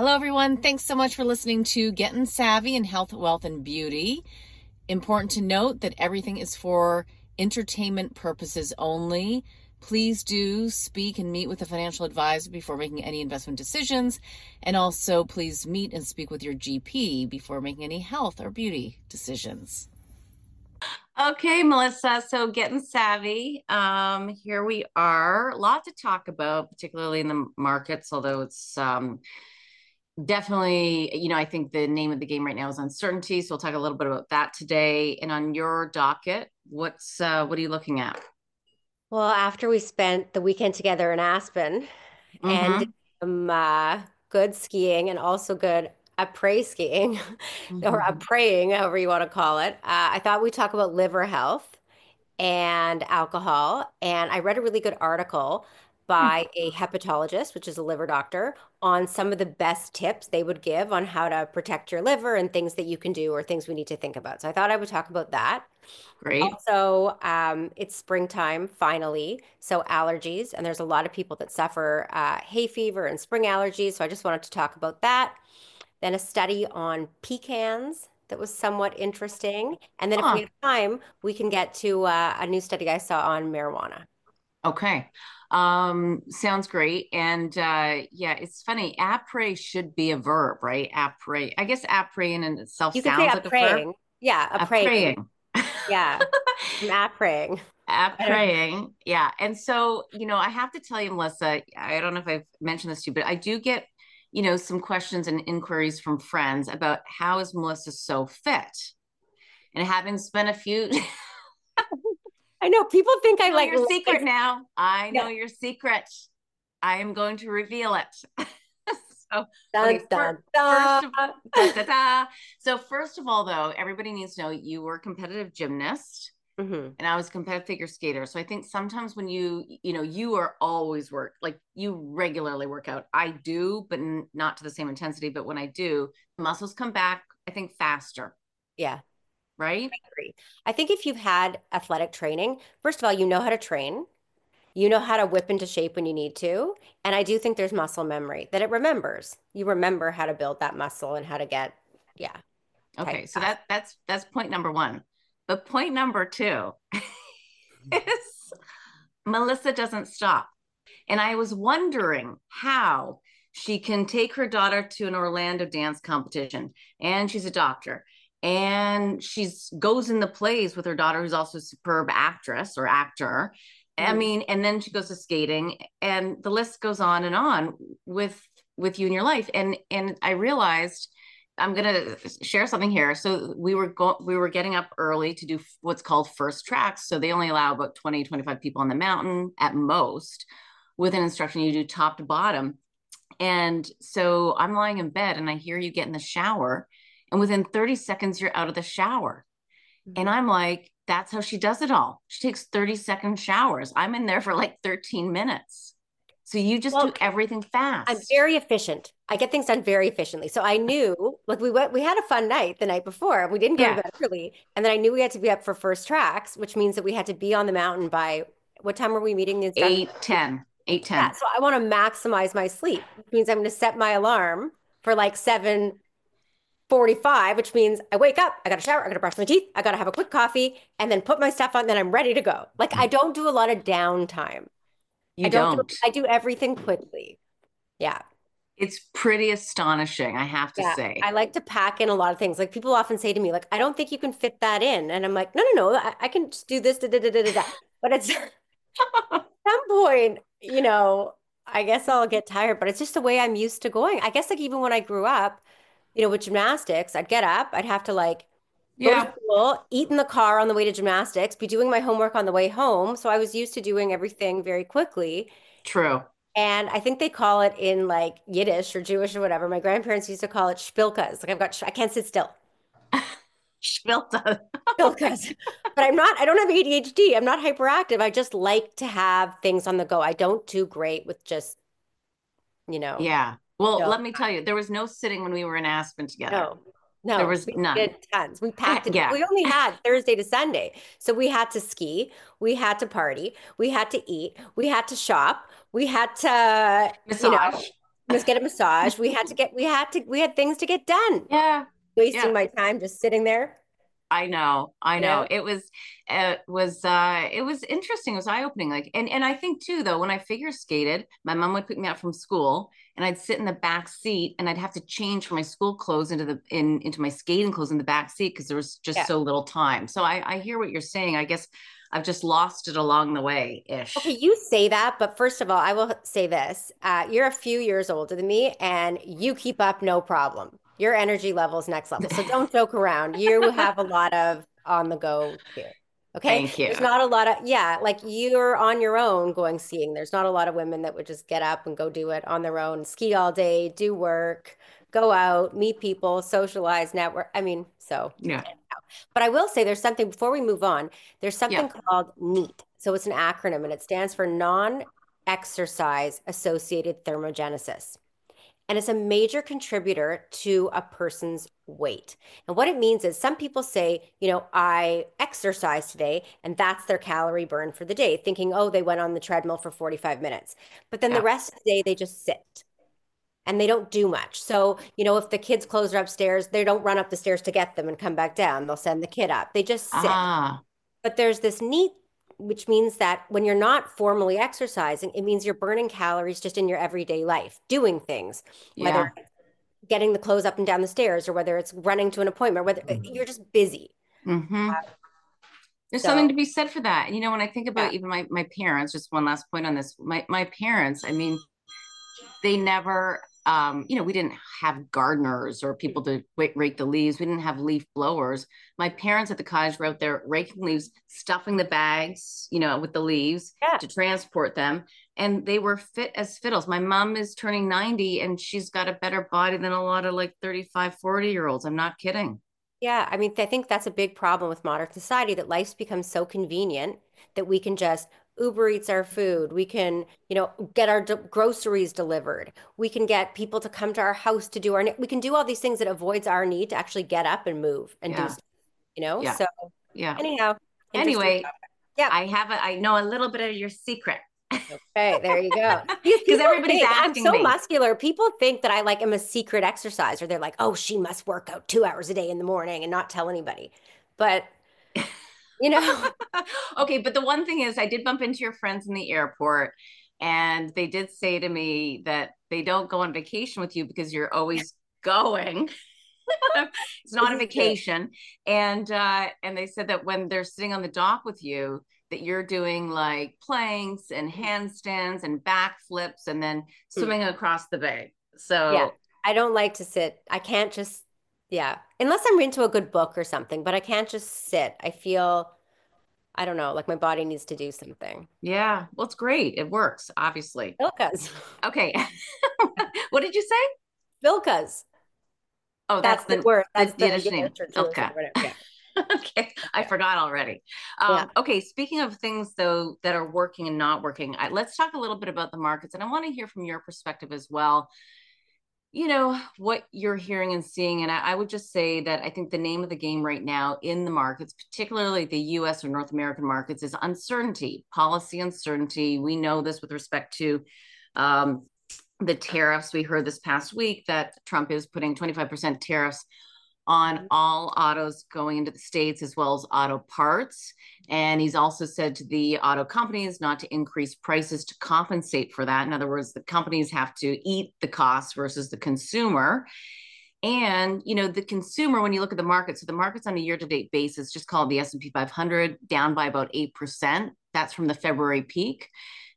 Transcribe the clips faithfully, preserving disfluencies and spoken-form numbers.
Hello, everyone. Thanks so much for listening to Getting Savvy in Health, Wealth, and Beauty. Important to note that everything is for entertainment purposes only. Please do speak and meet with a financial advisor before making any investment decisions. And also, please meet and speak with your G P before making any health or beauty decisions. Okay, Melissa, so getting savvy. Um, here we are. A lot to talk about, particularly in the markets, although it's um, definitely, you know, I think the name of the game right now is uncertainty. So we'll talk a little bit about that today. And on your docket, what's uh, what are you looking at? Well, after we spent the weekend together in Aspen and did Mm-hmm. some uh, good skiing and also good après skiing or Mm-hmm. apraying, however you want to call it, uh, I thought we'd talk about liver health and alcohol. And I read a really good article by a hepatologist, which is a liver doctor, on some of the best tips they would give on how to protect your liver and things that you can do or things we need to think about. So I thought I would talk about that. Great. Also, um, it's springtime finally, so allergies, and there's a lot of people that suffer uh, hay fever and spring allergies. So I just wanted to talk about that. Then a study on pecans that was somewhat interesting. And then if we Huh. have time, we can get to uh, a new study I saw on marijuana. Okay. Um, sounds great. And uh, yeah, it's funny. Après should be a verb, right? Après. I guess après in itself You could say sounds a like a verb. praying. Yeah, a A praying. praying. Yeah, I'm at praying. At I don't, praying. Yeah. And so, you know, I have to tell you, Melissa, I don't know if I've mentioned this to you, but I do get, you know, some questions and inquiries from friends about how is Melissa so fit? And having spent a few, I know people think I know like your secret live. now. I know Yeah. your secret. I am going to reveal it. So, Dun, okay, dun, for, first dun. of da, da, da. So first of all, though, everybody needs to know you were a competitive gymnast hmm and I was a competitive figure skater. So I think sometimes when you, you know, you are always work, like you regularly work out. I do, but n- not to the same intensity. But when I do, muscles come back, I think faster, Yeah. right? Agree. I think if you've had athletic training, first of all, you know how to train, you know how to whip into shape when you need to. And I do think there's muscle memory that it remembers. You remember how to build that muscle and how to get, yeah, tight. Okay, so that that's that's point number one. But point number two is Melissa doesn't stop. And I was wondering how she can take her daughter to an Orlando dance competition, and she's a doctor, and she's goes in the plays with her daughter, who's also a superb actress or actor. I Mhm. mean, and then she goes to skating, and the list goes on and on with with you in your life. And and I realized I'm gonna share something here. So we were go we were getting up early to do what's called first tracks. So they only allow about twenty, twenty-five people on the mountain at most with an instruction. You do top to bottom. And so I'm lying in bed and I hear you get in the shower. And within thirty seconds, you're out of the shower. And Mhm. I'm like, that's how she does it all. She takes thirty second showers. I'm in there for like thirteen minutes. So you just do Well, everything I'm fast. very efficient. I get things done very efficiently. So I knew, like we went, we had a fun night the night before. We didn't go to Yeah. bed early, and then I knew we had to be up for first tracks, which means that we had to be on the mountain by what time were we meeting the instructor? Eight, ten, eight, Yeah, ten. so I want to maximize my sleep, which means I'm going to set my alarm for like seven forty-five, which means I wake up, I got to shower, I got to brush my teeth, I got to have a quick coffee, and then put my stuff on, then I'm ready to go. Like I don't do a lot of downtime. I You don't do, don't. I do everything quickly. Yeah. It's pretty astonishing, I have to Yeah, say. I like to pack in a lot of things. Like people often say to me, like, I don't think you can fit that in. And I'm like, no, no, no, I, I can just do this, da, da, da, da, da, da. But it's at some point, you know, I guess I'll get tired, but it's just the way I'm used to going. I guess like even when I grew up, you know, with gymnastics, I'd get up, I'd have to like go to Yeah, school, eat in the car on the way to gymnastics, be doing my homework on the way home. So I was used to doing everything very quickly. true. And I think they call it in like Yiddish or Jewish or whatever. My grandparents used to call it shpilkas. Like I've got, I can't sit still. Schmilta. Shpilkas. But I'm not, I don't have A D H D. I'm not hyperactive. I just like to have things on the go. I don't do great with just, you know, Yeah. Well, no, let me tell you, there was no sitting when we were in Aspen together. no, There no. was We none. did tons. We packed it. Yeah. We only had Thursday to Sunday. So we had to ski. We had to party. We had to eat. We had to shop. We had to, you know, Massage. must get a massage. We had to get, we had to, we had things to get done. Yeah. Wasting Yeah. my time just sitting there, I know, I you know. know? It was, it was, uh, it was interesting. It was eye-opening. Like, and and I think too, though, when I figure skated, my mom would pick me up from school, and I'd sit in the back seat, and I'd have to change from my school clothes into the in into my skating clothes in the back seat because there was just Yeah. so little time. So I I hear what you're saying. I guess I've just lost it along the way Okay, ish. you say that, but first of all, I will say this. Uh, you're a few years older than me, and you keep up no problem. Your energy level's next level. So don't joke around. You have a lot of on the go too. Okay. Thank you. There's not a lot of, yeah, like you're on your own going skiing. There's not a lot of women that would just get up and go do it on their own, ski all day, do work, go out, meet people, socialize, network. I mean, so. Yeah. But I will say there's something before we move on, there's Yeah. something called NEAT. So it's an acronym and it stands for non-exercise associated thermogenesis. And it's a major contributor to a person's weight. And what it means is some people say, you know, I exercise today, and that's their calorie burn for the day, thinking, oh, they went on the treadmill for forty-five minutes. But then the Yeah. rest of the day, they just sit and they don't do much. So, you know, if the kids' clothes are upstairs, they don't run up the stairs to get them and come back down. They'll send the kid up. They just sit. Ah, But there's this neat, which means that when you're not formally exercising, it means you're burning calories just in your everyday life, doing things, yeah. whether getting the clothes up and down the stairs or whether it's running to an appointment, whether you're just busy. Mm-hmm. There's something So, to be said for that. And you know, when I think about yeah, even my my parents, just one last point on this, my my parents, I mean, they never um, you know, we didn't have gardeners or people to wait, rake the leaves. We didn't have leaf blowers. My parents at the cottage were out there raking leaves, stuffing the bags, you know, with the leaves yeah, to transport them. And they were fit as fiddles. My mom is turning ninety and she's got a better body than a lot of like thirty-five, forty year olds. I'm not kidding. yeah. I mean, I think that's a big problem with modern society that life's become so convenient that we can just Uber Eats our food. We can, you know, get our d groceries delivered. We can get people to come to our house to do our, we can do all these things that avoids our need to actually get up and move and do Yeah. stuff, you know? Yeah. So Yeah. anyhow, interesting Anyway, topic. Yeah. I have a, I know a little bit of your secret Okay, there you go. Because because people everybody's think I'm asking so me. muscular. People think that I like am a secret exerciser. They're like, oh, she must work out two hours a day in the morning and not tell anybody. But, you know, Okay, but the one thing is, I did bump into your friends in the airport, and they did say to me that they don't go on vacation with you because you're always going. It's this not a is true. vacation, and uh, and they said that when they're sitting on the dock with you, that you're doing like planks and handstands and backflips, and then Hmm. swimming across the bay. Yeah, So I don't like to sit. I can't just, yeah, unless I'm into a good book or something, but I can't just sit. I feel, I don't know, like my body needs to do something. yeah, well, it's great. It works, obviously. Vilkas. Okay, what did you say? Vilkas. Oh, That's that's the the word. the That's the Yiddish name. Yiddish or Jewish or Okay. whatever. Yeah. Okay, I Yeah. forgot already. Yeah. Um, okay, speaking of things though that are working and not working, I, let's talk a little bit about the markets, and I want to hear from your perspective as well. You know what you're hearing and seeing, and I, I would just say that I think the name of the game right now in the markets, particularly the U S or North American markets, is uncertainty, policy uncertainty. We know this with respect to um, the tariffs. We heard this past week that Trump is putting twenty-five percent tariffs on all autos going into the States as well as auto parts. And he's also said to the auto companies not to increase prices to compensate for that. In other words, the companies have to eat the cost versus the consumer. And, you know, the consumer, when you look at the market, so the market's on a year-to-date basis, just called the S and P five hundred, down by about eight percent. That's from the February peak.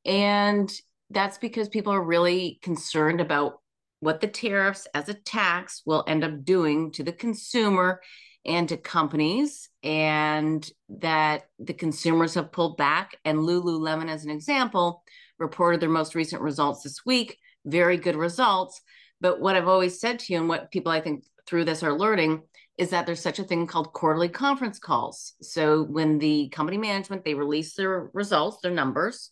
And that's because people are really concerned about what the tariffs as a tax will end up doing to the consumer and to companies, and that the consumers have pulled back. And Lululemon, as an example, reported their most recent results this week. Very good results. But what I've always said to you, and what people I think through this are learning, is that there's such a thing called quarterly conference calls. So when the company management, they release their results, their numbers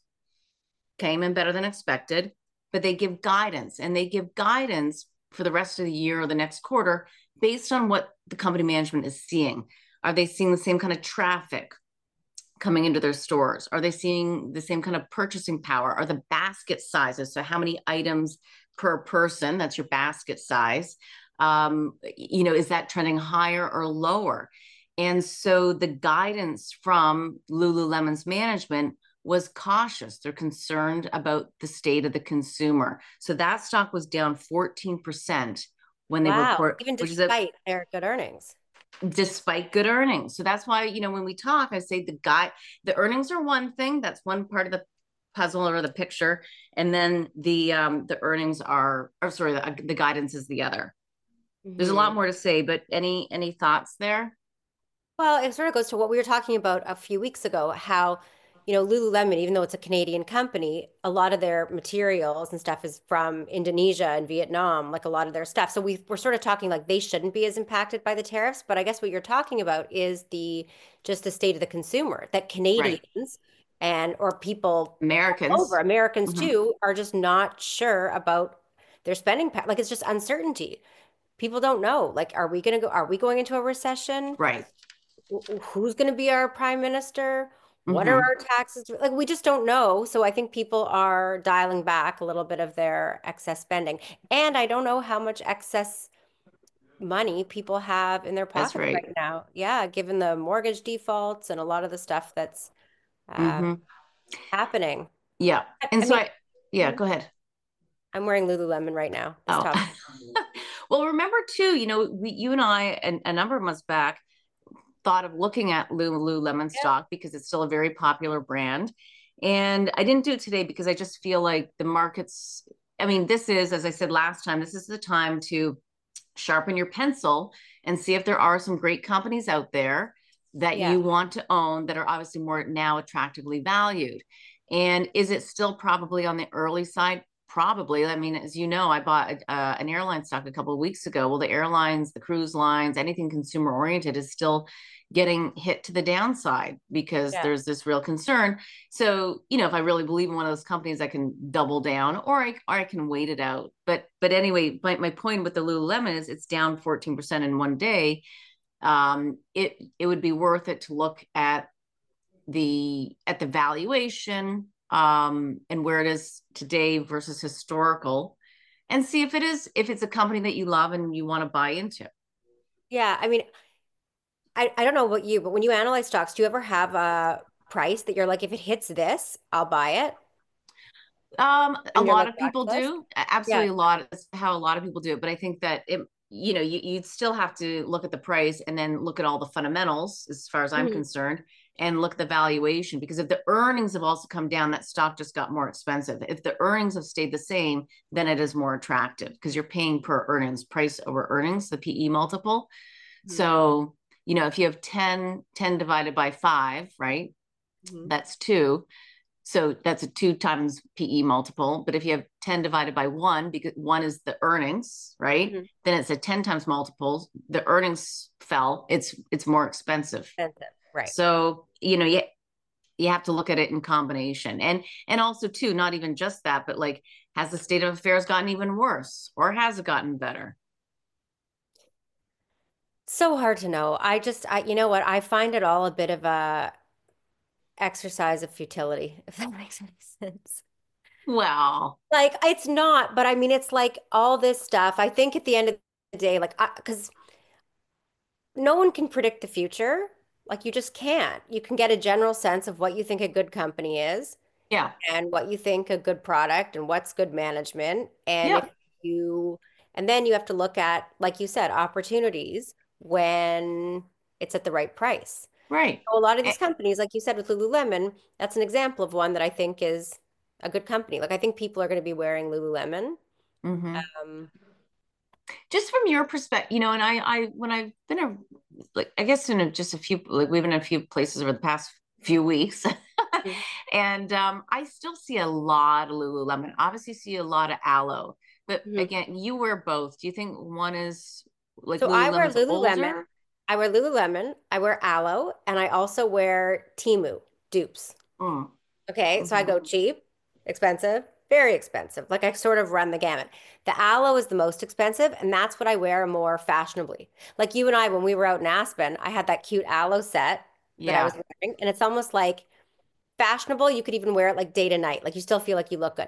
came in better than expected, but they give guidance, and they give guidance for the rest of the year or the next quarter based on what the company management is seeing. Are they seeing the same kind of traffic coming into their stores? Are they seeing the same kind of purchasing power? Are the basket sizes, so how many items per person, that's your basket size, um, you know, is that trending higher or lower? And so the guidance from Lululemon's management was cautious. They're concerned about the state of the consumer. So that stock was down fourteen percent when they Wow. report, Even which is a despite their good earnings. despite good earnings. So that's why, you know, when we talk, I say the guy, the earnings are one thing. That's one part of the puzzle or the picture. And then the um the earnings are, or sorry, the, the guidance is the other. There's a lot Mhm. more to say, but any any thoughts there? Well, it sort of goes to what we were talking about a few weeks ago, how, you know, Lululemon, even though it's a Canadian company, a lot of their materials and stuff is from Indonesia and Vietnam, like a lot of their stuff. So we we're sort of talking like they shouldn't be as impacted by the tariffs, but I guess what you're talking about is the just the state of the consumer, that Right. Canadians and or people all over, Americans. Americans Mhm. too, are just not sure about their spending power. Like it's just uncertainty. People don't know. Like, are we gonna go, are we going into a recession? Right. Who's going to be our prime minister? What are Hmm. our taxes? Like, we just don't know. So I think people are dialing back a little bit of their excess spending. And I don't know how much excess money people have in their That's pockets right. right now. Yeah, given the mortgage defaults and a lot of the stuff that's uh, Hmm. happening. Yeah. I, And I so mean, I, yeah, mhm. go ahead. I'm wearing Lululemon right now. It's Oh, tough. well, remember too, you know, we, you and I, and a number of months back, thought of looking at Lululemon Yeah. stock because it's still a very popular brand. And I didn't do it today because I just feel like the markets, I mean, this is, as I said last time, this is the time to sharpen your pencil and see if there are some great companies out there that Yeah. you want to own that are obviously more now attractively valued. And is it still probably on the early side? Probably. I mean, as you know, I bought uh, an airline stock a couple of weeks ago. Well, the airlines, the cruise lines, anything consumer oriented is still getting hit to the downside because Yeah. there's this real concern. So, you know, if I really believe in one of those companies, I can double down or I, or I can wait it out. But, but anyway, my, my point with the Lululemon is it's down fourteen percent in one day. Um, it, it would be worth it to look at the, at the valuation, um, and where it is today versus historical and see if it is, if it's a company that you love and you want to buy into. Yeah. I mean, I, I don't know about you, but when you analyze stocks, do you ever have a price that you're like, if it hits this, I'll buy it Um, a on your lot like of watch people list? do. Yeah. Absolutely a lot. That's how a lot of people do it. But I think that it, you know, you, you'd still have to look at the price and then look at all the fundamentals as far as I'm Mhm. concerned and look at the valuation because if the earnings have also come down, that stock just got more expensive. If the earnings have stayed the same, then it is more attractive because you're paying per earnings, price over earnings, the P E multiple. Mhm. So, you know, if you have ten, ten divided by five, right? Mhm. That's two. So that's a two times P E multiple. But if you have ten divided by one, because one is the earnings, right? Mhm. Then it's a ten times multiple. The earnings fell. It's it's more expensive. Expensive. Right. So, you know, you you have to look at it in combination. And and also too, not even just that, but like has the state of affairs gotten even worse or has it gotten better? So hard to know. I just, I, you know what? I find it all a bit of a exercise of futility, if that makes any sense. Well, Like, it's not, but I mean, it's like all this stuff. I think at the end of the day, like, because no one can predict the future. Like, you just can't. You can get a general sense of what you think a good company is yeah. and what you think a good product and what's good management. And if Yep. you, and then you have to look at, like you said, opportunities when it's at the right price. Right. So a lot of Eh, these companies, like you said with Lululemon, that's an example of one that I think is a good company. Like I think people are going to be wearing Lululemon. mhm. Um, Just from your perspective, you know, and I, I, when I've been a, like, I guess in a, just a few, like we've been in a few places over the past few weeks, and um, I still see a lot of Lululemon. Obviously, see a lot of Aloe, but mhm. again, you wear both. Do you think one is like So I wear Lululemon's Lululemon. older? I wear Lululemon. I wear Aloe, and I also wear Temu dupes. Mm, Okay, so I hmm. go cheap, expensive, very expensive. Like I sort of run the gamut. The aloe is the most expensive, and that's what I wear more fashionably. Like you and I, when we were out in Aspen, I had that cute aloe set that I was Yeah, wearing, and it's almost like fashionable. You could even wear it like day to night. Like you still feel like you look good.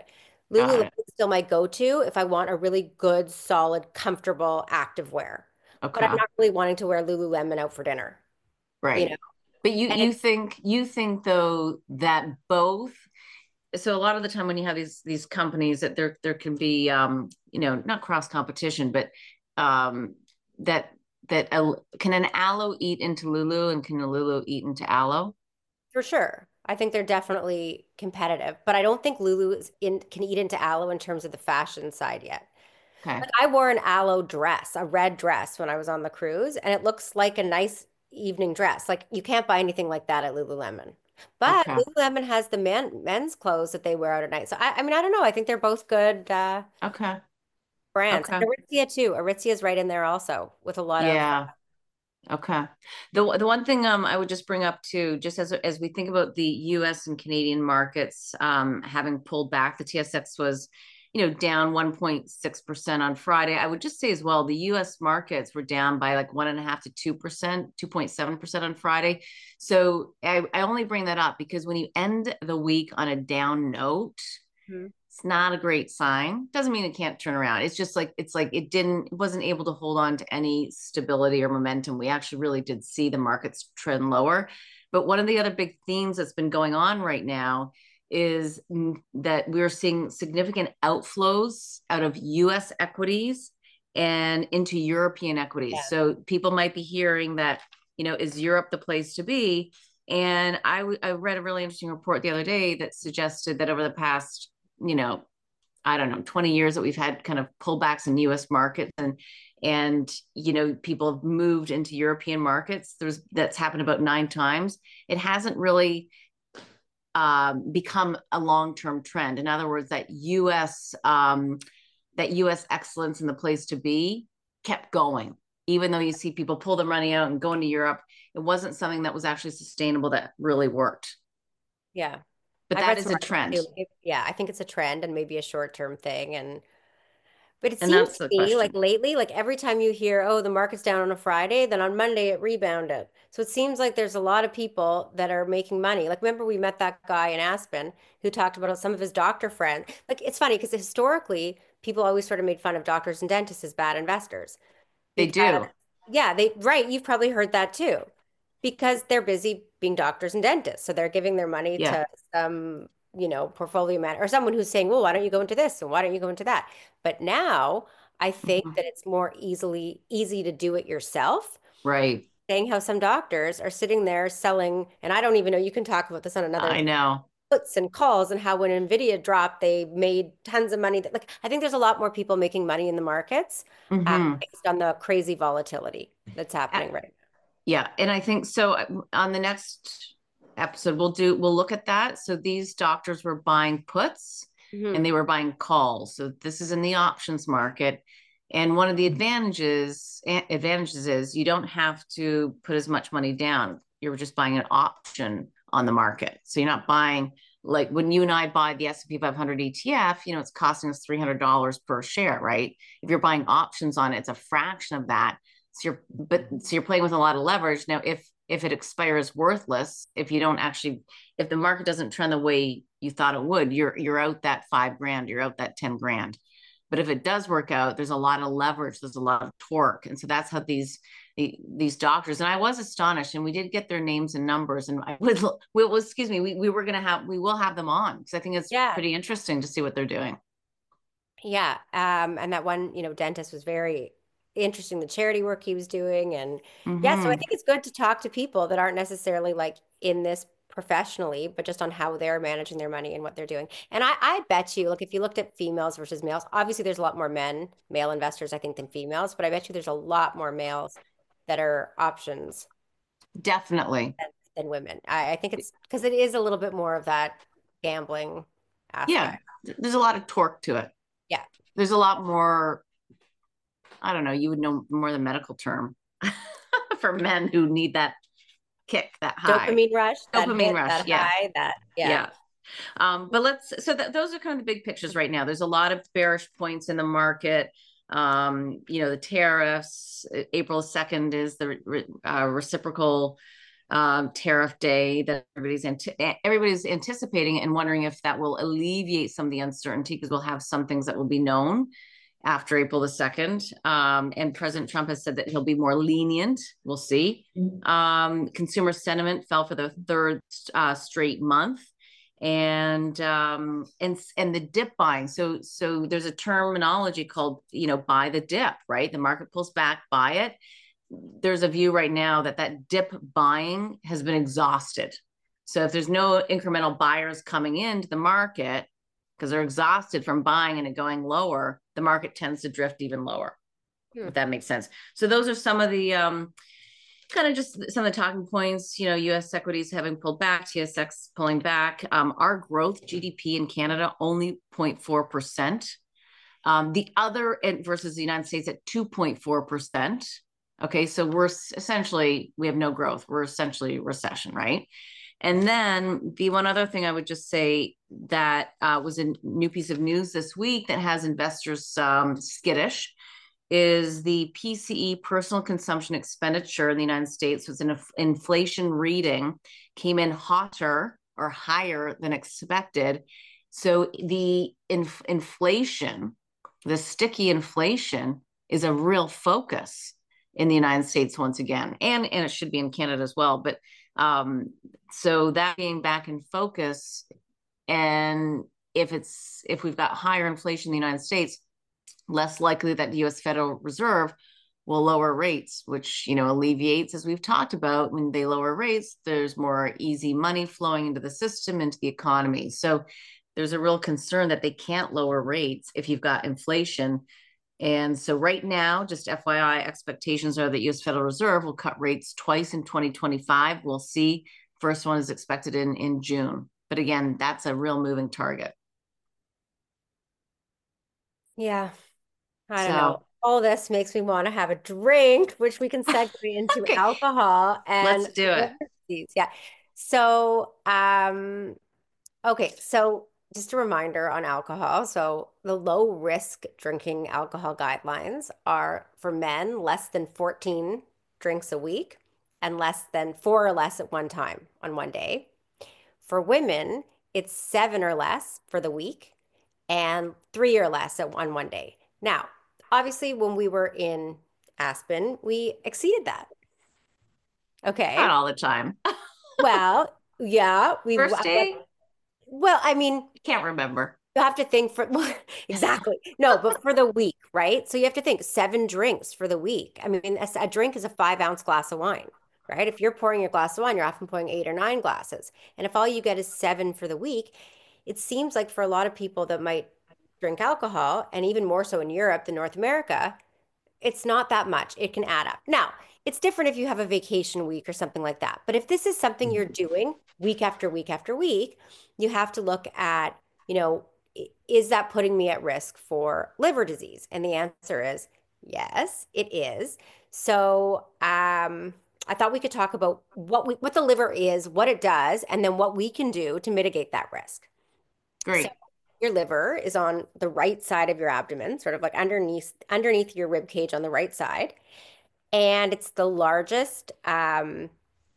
Got Lululemon it. is still my go-to if I want a really good, solid, comfortable active wear. But I'm Okay. not really wanting to wear Lululemon out for dinner, you know? Right. But you And you it's think you think though that both, so a lot of the time when you have these these companies that there there can be um you know, not cross competition, but um that that a, can an aloe eat into Lulu and can a Lulu eat into aloe? for sure. I think they're definitely competitive, but I don't think Lulu is in can eat into aloe in terms of the fashion side yet. Okay. Like I wore an aloe dress, a red dress when I was on the cruise, and it looks like a nice evening dress. Like you can't buy anything like that at Lululemon. But Okay. Lululemon has the men men's clothes that they wear out at night. So I, I mean, I don't know. I think they're both good uh, Okay. brands. Okay. And Aritzia too. Aritzia is right in there also with a lot of Yeah. Okay. The the one thing um I would just bring up too, just as as we think about the U S and Canadian markets um having pulled back, the T S X was, you know, down one point six percent on Friday. I would just say as well, the U S markets were down by like one and a half to two percent, two point seven percent on Friday. So I, I only bring that up because when you end the week on a down note, Mhm. it's not a great sign. Doesn't mean it can't turn around. It's just like it's like it didn't it wasn't able to hold on to any stability or momentum. We actually really did see the markets trend lower. But one of the other big themes that's been going on right now is that we're seeing significant outflows out of U S equities and into European equities. Yeah. So people might be hearing that, you know, is Europe the place to be? And I, I read a really interesting report the other day that suggested that over the past, you know, I don't know, twenty years that we've had kind of pullbacks in U S markets and and you know, people have moved into European markets. There's that's happened about nine times. It hasn't really um, become a long-term trend. In other words, that U S um, that U S excellence in the place to be kept going, even though you see people pull their money out and go into Europe. It wasn't something that was actually sustainable that really worked. Yeah. But I've that read is some a articles trend, too. It- Yeah, I think it's a trend and maybe a short-term thing. And but it and seems that's to the me like question. lately, like every time you hear, oh, the market's down on a Friday, then on Monday it rebounded. So it seems like there's a lot of people that are making money. Like, remember we met that guy in Aspen who talked about some of his doctor friends. Like, it's funny because historically, people always sort of made fun of doctors and dentists as bad investors They because, do. yeah, they, right, you've probably heard that too, because they're busy being doctors and dentists. So they're giving their money Yeah. to some, you know, portfolio man or someone who's saying, well, why don't you go into this and why don't you go into that? But now I think Mhm. that it's more easily easy to do it yourself. Right. Saying how some doctors are sitting there selling, and I don't even know, you can talk about this on I another know. puts and calls and how when Nvidia dropped, they made tons of money. That, like, I think there's a lot more people making money in the markets uh, Hmm. based on the crazy volatility that's happening right Yeah, and I think so. uh, On the next episode, we'll do we'll look at that. So these doctors were buying puts now. and Hmm. they were buying calls. So this is in the options market. And one of the advantages advantages is you don't have to put as much money down. You're just buying an option on the market. So you're not buying like when you and I buy the S and P five hundred E T F, you know, it's costing us three hundred dollars per share, right? If you're buying options on it, it's a fraction of that. So you're but so you're playing with a lot of leverage. Now, if if it expires worthless, if you don't actually, if the market doesn't trend the way you thought it would, you're you're out that five grand, you're out that ten grand. But if it does work out, there's a lot of leverage, there's a lot of torque. And so that's how these these doctors, and I was astonished, and we did get their names and numbers, and I would, well, excuse me, we, we were gonna have, we will have them on because I think it's Yeah. pretty interesting to see what they're doing. Yeah. Um, and that one, you know, dentist was very interesting, the charity work he was doing. And yeah, so I Hmm. think it's good to talk to people that aren't necessarily like in this professionally, but just on how they're managing their money and what they're doing. And I, I bet you, like if you looked at females versus males, obviously there's a lot more men, male investors, I think, than females, but I bet you there's a lot more males that are options Definitely. than, than women. I, I think it's because it is a little bit more of that gambling Yeah, aspect. there's a lot of torque to it. Yeah. There's a lot more, I don't know, you would know more the medical term for men who need that kick, that high Dopamine rush, that dopamine hit, rush. that Yeah. high, that, yeah. Yeah. Um, but let's, so that those are kind of the big pictures right now. There's a lot of bearish points in the market. Um, you know, the tariffs, April second is the uh, reciprocal um, tariff day that everybody's anti- everybody's anticipating and wondering if that will alleviate some of the uncertainty, because we'll have some things that will be known after April the second. Um, and President Trump has said that he'll be more lenient. We'll see. Um, consumer sentiment fell for the third uh, straight month. And um and and the dip buying, so so there's a terminology called, you know, buy the dip, right? The market pulls back, buy it. There's a view right now that that dip buying has been exhausted. So if there's no incremental buyers coming into the market because they're exhausted from buying and it going lower, the market tends to drift even lower. Hmm. If that makes sense. So those are some of the um kind of just some of the talking points. You know, U S equities having pulled back, T S X pulling back. Um, our growth G D P in Canada only zero point four percent. Um, the other versus the United States at two point four percent. Okay, so we're essentially, we have no growth. We're essentially recession, right? And then the one other thing I would just say that uh, was a new piece of news this week that has investors um, skittish is the P C E, personal consumption expenditure in the United States, was an inflation reading, came in hotter or higher than expected. So the inf- inflation, the sticky inflation, is a real focus in the United States once again, and, and it should be in Canada as well. But um, so that being back in focus, and if it's if we've got higher inflation in the United States, less likely that the U S Federal Reserve will lower rates, which, you know, alleviates, as we've talked about, when they lower rates, there's more easy money flowing into the system, into the economy. So there's a real concern that they can't lower rates if you've got inflation. And so right now, just F Y I, expectations are that U S Federal Reserve will cut rates twice in twenty twenty-five. We'll see. First one is expected in, in June. But again, that's a real moving target. Yeah. I don't so, know. All this makes me want to have a drink, which we can segue into okay. alcohol and let's do it. Disease. Yeah. So, um, okay. So just a reminder on alcohol. So the low risk drinking alcohol guidelines are for men less than fourteen drinks a week and less than four or less at one time on one day. For women, it's seven or less for the week and three or less at one one day. Now, obviously, when we were in Aspen, we exceeded that. Okay. Not all the time. Well, yeah, we First day? Well, I mean, can't remember. You have to think for well, exactly. No, but for the week, right? So you have to think seven drinks for the week. I mean, a, a drink is a five ounce glass of wine, right? If you're pouring a glass of wine, you're often pouring eight or nine glasses. And if all you get is seven for the week, it seems like for a lot of people that might drink alcohol, and even more so in Europe than North America, it's not that much. It can add up. Now, it's different if you have a vacation week or something like that. But if this is something you're doing week after week after week, you have to look at, you know, is that putting me at risk for liver disease? And the answer is yes, it is. So um, I thought we could talk about what we, what the liver is, what it does, and then what we can do to mitigate that risk. Great. So your liver is on the right side of your abdomen, sort of like underneath underneath your rib cage on the right side. And it's the largest um,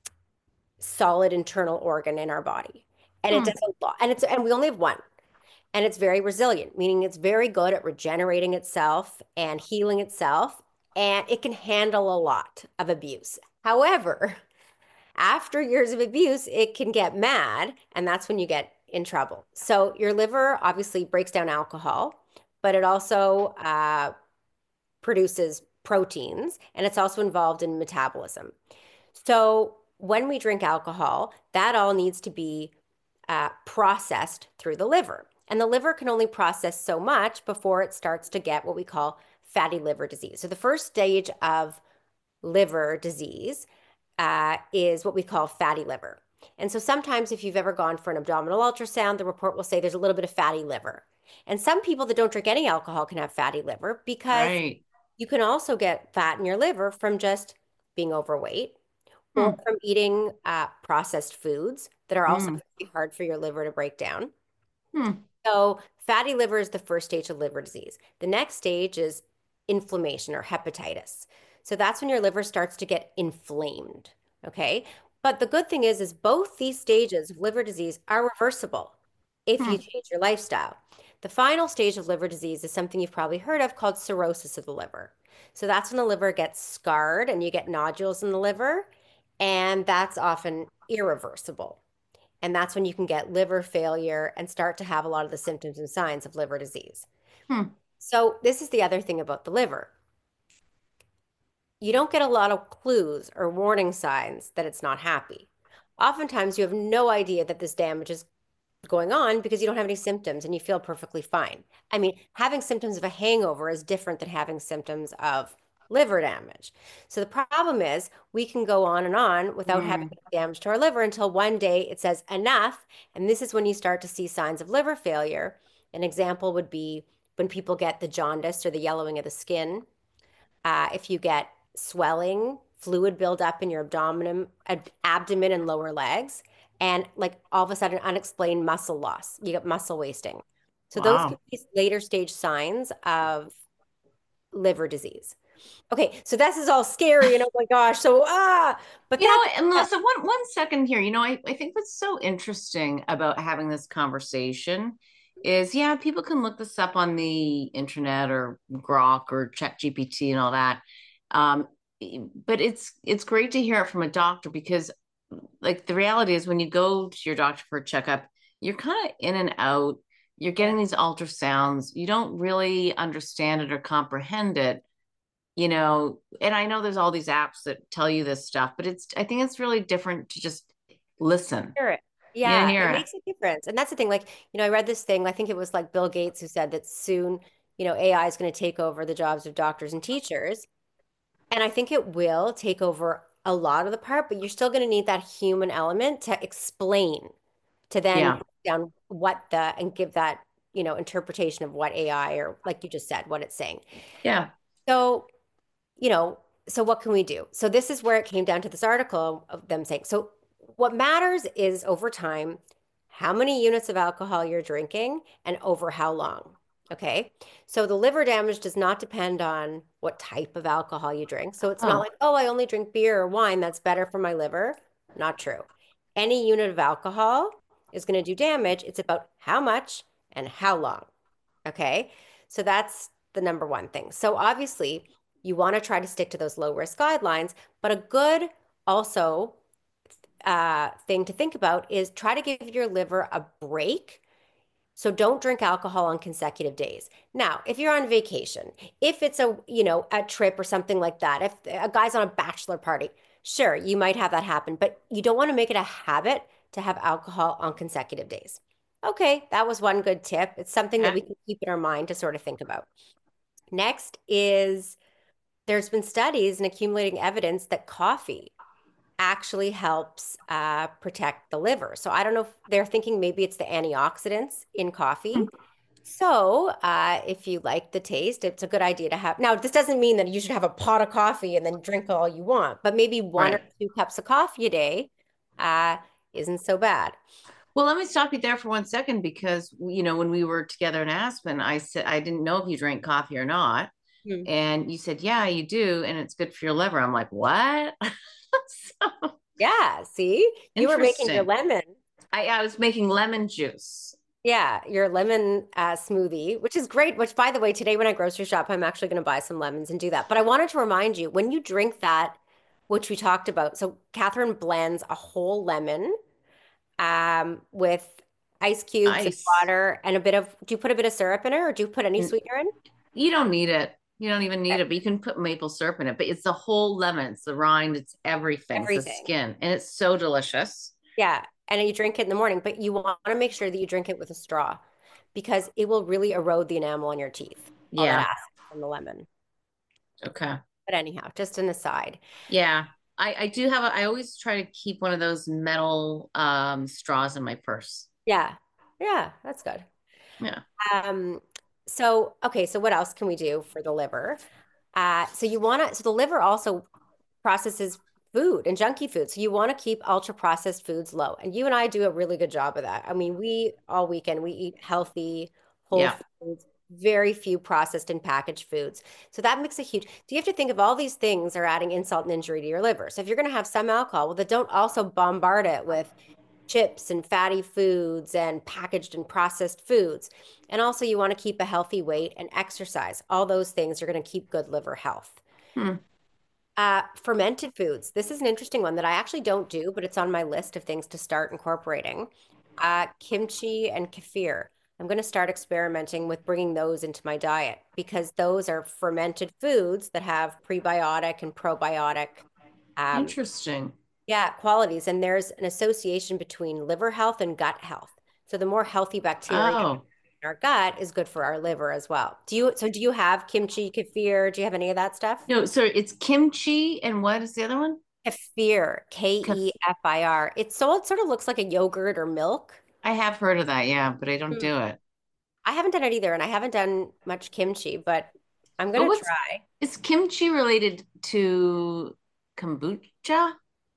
solid internal organ in our body. And hmm. it does a lot. And it's and we only have one. And it's very resilient, meaning it's very good at regenerating itself and healing itself. And it can handle a lot of abuse. However, after years of abuse, it can get mad, and that's when you get in trouble. So your liver obviously breaks down alcohol, but it also uh, produces proteins, and it's also involved in metabolism. So when we drink alcohol, that all needs to be uh, processed through the liver. And the liver can only process so much before it starts to get what we call fatty liver disease. So the first stage of liver disease uh, is what we call fatty liver. And so sometimes if you've ever gone for an abdominal ultrasound, the report will say there's a little bit of fatty liver. And some people that don't drink any alcohol can have fatty liver because right. you can also get fat in your liver from just being overweight hmm. or from eating uh, processed foods that are also hmm. hard for your liver to break down. Hmm. So fatty liver is the first stage of liver disease. The next stage is inflammation or hepatitis. So that's when your liver starts to get inflamed, okay? But the good thing is, is both these stages of liver disease are reversible if you Hmm. change your lifestyle. The final stage of liver disease is something you've probably heard of called cirrhosis of the liver. So that's when the liver gets scarred and you get nodules in the liver, and that's often irreversible. And that's when you can get liver failure and start to have a lot of the symptoms and signs of liver disease. Hmm. So, this is the other thing about the liver. You don't get a lot of clues or warning signs that it's not happy. Oftentimes, you have no idea that this damage is going on because you don't have any symptoms and you feel perfectly fine. I mean, having symptoms of a hangover is different than having symptoms of liver damage. So the problem is we can go on and on without having Hmm. damage to our liver until one day it says enough. And this is when you start to see signs of liver failure. An example would be when people get the jaundice or the yellowing of the skin. Uh, if you get swelling, fluid buildup in your abdomen, ab- abdomen and lower legs, and like all of a sudden unexplained muscle loss. You get muscle wasting. So those could Wow. be later stage signs of liver disease. Okay, so this is all scary and oh my gosh. So ah, but You know, that and Melissa, one one second here. You know, I, I think what's so interesting about having this conversation is, yeah, people can look this up on the internet or Grok or Chat G P T and all that. Um, but it's it's great to hear it from a doctor because, like, the reality is when you go to your doctor for a checkup, you're kind of in and out. You're getting these ultrasounds. You don't really understand it or comprehend it, you know, and I know there's all these apps that tell you this stuff, but it's, I think it's really different to just listen. hear it. Yeah, Yeah, hear it it. makes a difference. And that's the thing. Like, you know, I read this thing, I think it was like Bill Gates who said that soon, you know, A I is going to take over the jobs of doctors and teachers. And I think it will take over a lot of the part, but you're still going to need that human element to explain, to then Yeah, break down what the, and give that, you know, interpretation of what A I or like you just said, what it's saying. yeah. So, you know, so what can we do? So this is where it came down to this article of them saying, so what matters is over time, how many units of alcohol you're drinking and over how long. Okay. So the liver damage does not depend on what type of alcohol you drink. So it's not Oh, like, oh, I only drink beer or wine. That's better for my liver. Not true. Any unit of alcohol is going to do damage. It's about how much and how long. Okay. So that's the number one thing. So obviously, you want to try to stick to those low risk guidelines, but a good also uh, thing to think about is try to give your liver a break. So don't drink alcohol on consecutive days. Now, if you're on vacation, if it's a, you know, a trip or something like that, if a guy's on a bachelor party, sure, you might have that happen, but you don't want to make it a habit to have alcohol on consecutive days. Okay, that was one good tip. It's something that okay. we can keep in our mind to sort of think about. Next is there's been studies and accumulating evidence that coffee actually helps uh, protect the liver. So I don't know if they're thinking maybe it's the antioxidants in coffee. Hmm. So uh, if you like the taste, it's a good idea to have. Now, this doesn't mean that you should have a pot of coffee and then drink all you want, but maybe one or Right. two cups of coffee a day uh, isn't so bad. Well, let me stop you there for one second because, you know, when we were together in Aspen, I said, I didn't know if you drank coffee or not. Hmm. And you said, yeah, you do. And it's good for your liver. I'm like, what? So Yeah, see, you were making your interesting. lemon. I, I was making lemon juice. Yeah, your lemon uh, smoothie, which is great. Which, by the way, today when I grocery shop, I'm actually going to buy some lemons and do that. But I wanted to remind you when you drink that, which we talked about. So Catherine blends a whole lemon um, with ice cubes and Ice. water and a bit of. Do you put a bit of syrup in it, or do you put any N- sweetener in? You don't need it. You don't even need Okay. it, but you can put maple syrup in it. But it's the whole lemon, it's the rind, it's everything, it's the Everything. skin, and it's so delicious. Yeah, and you drink it in the morning, but you want to make sure that you drink it with a straw because it will really erode the enamel on your teeth. All that Yeah. acid from the lemon. Okay. But anyhow, just an aside. Yeah. I, I do have a, I always try to keep one of those metal um straws in my purse. Yeah. Yeah, that's good. Yeah. Um, so okay, so what else can we do for the liver? Uh, so you want to, so the liver also processes food and junky food. So you want to keep ultra processed foods low. And you and I do a really good job of that. I mean, we all weekend we eat healthy, whole Yeah. foods, very few processed and packaged foods. So that makes a huge, so you have to think of all these things are adding insult and injury to your liver. So if you're going to have some alcohol, well, then don't also bombard it with chips and fatty foods and packaged and processed foods. And also you want to keep a healthy weight and exercise. All those things are going to keep good liver health. Hmm. Uh, fermented foods. This is an interesting one that I actually don't do, but it's on my list of things to start incorporating. Uh, kimchi and kefir. I'm going to start experimenting with bringing those into my diet because those are fermented foods that have prebiotic and probiotic, um, Interesting. yeah, qualities. And there's an association between liver health and gut health. So the more healthy bacteria Oh, in our gut is good for our liver as well. Do you, so do you have kimchi, kefir? Do you have any of that stuff? no, so it's kimchi and what is the other one? Kefir, Kef- K E F I R. It's so it sort of looks like a yogurt or milk. I have heard of that, yeah, but I don't Mm. do it. I haven't done it either, and I haven't done much kimchi, but I'm But gonna what's try. is kimchi related to kombucha?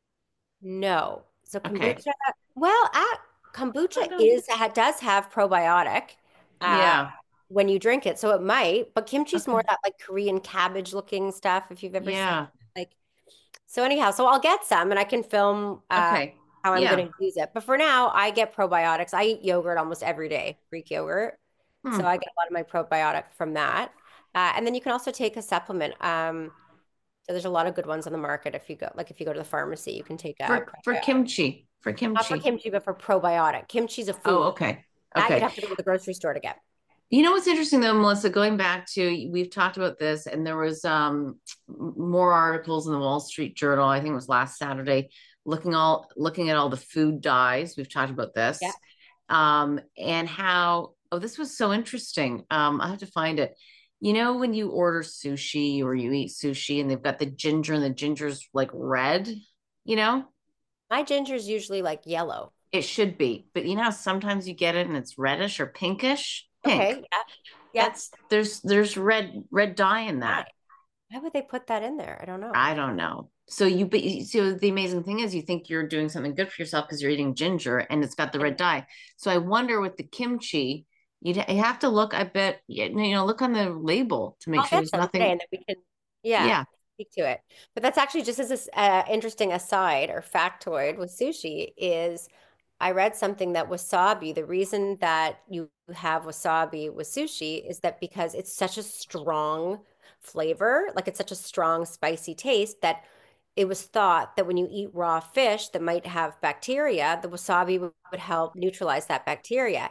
No. So Okay. kombucha, well, uh, I kombucha don't. is ha does have probiotic uh, Yeah. when you drink it, so it might. But kimchi's Okay. more that like Korean cabbage looking stuff. If you've ever seen Yeah. like so anyhow, so I'll get some and I can film uh, Okay. how I'm Yeah. going to use it. But for now, I get probiotics. I eat yogurt almost every day, Greek yogurt. So Hmm. I get a lot of my probiotic from that. Uh, and then you can also take a supplement. Um, so there's a lot of good ones on the market. If you go, like if you go to the pharmacy, you can take a For for probiotic. kimchi. For Not for kimchi. kimchi, but for probiotic. Kimchi's a Oh, food. okay. That you'd Okay. have to go to the grocery store to get. You know what's interesting though, Melissa, going back to we've talked about this, and there was um more articles in the Wall Street Journal, I think it was last Saturday, looking all looking at all the food dyes. We've talked about Yeah. this. Um, and how oh, this was so interesting. Um, I have to find it. You know, when you order sushi or you eat sushi and they've got the ginger and the ginger's like red, you know, My ginger's usually like yellow. it should be, but you know, how sometimes you get it and it's reddish or pinkish, pink. Okay. Yeah. Yeah. That's there's there's red red dye in Why? that. Why would they put that in there? I don't know. I don't know. So you but so the amazing thing is you think you're doing something good for yourself because you're eating ginger and it's got the red dye. So I wonder with the kimchi, you'd you have to look, I bet, you know, look on the label to make I'll sure get there's some today nothing. and then we can, yeah, Yeah. speak to it. But that's actually just as a uh, interesting aside or factoid with sushi is I read something that wasabi, the reason that you have wasabi with sushi is that because it's such a strong flavor, like it's such a strong spicy taste that it was thought that when you eat raw fish that might have bacteria, the wasabi would, would help neutralize that bacteria.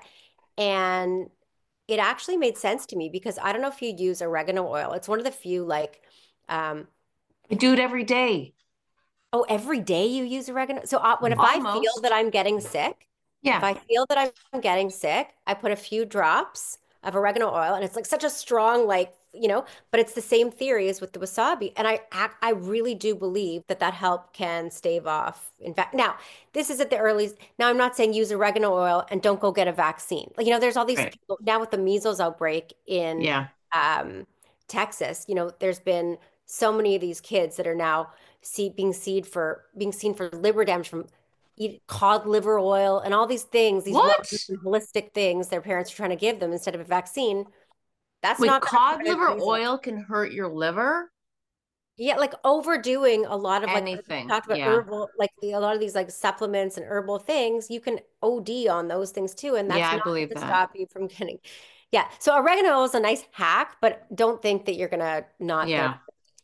And it actually made sense to me because I don't know if you use oregano oil. It's one of the few like um I do it every day. oh, every day you use oregano. So uh, when if I feel that Almost. I'm getting sick, if Yeah. I feel that I'm getting sick, I put a few drops of oregano oil and it's like such a strong like, you know, but it's the same theory as with the wasabi. And I act, I really do believe that that help can stave off. In fact, now this is at the early. Now I'm not saying use oregano oil and don't go get a vaccine. Like, you know, there's all these Right. people now with the measles outbreak in Yeah. um, Texas. You know, there's been so many of these kids that are now see being seen for being seen for liver damage from eat cod liver oil and all these things, these What? wellness and holistic things their parents are trying to give them instead of a vaccine. That's Wait, not going to cod prevent liver measles. oil can hurt your liver? Yeah, like overdoing a lot of like we Anything. talked about Yeah. herbal, like the, a lot of these like supplements and herbal things, you can O D on those things too, and Yeah, that's I not believe going to that. stop you from getting. Yeah, so oregano is a nice hack, but don't think that you're gonna not get Yeah.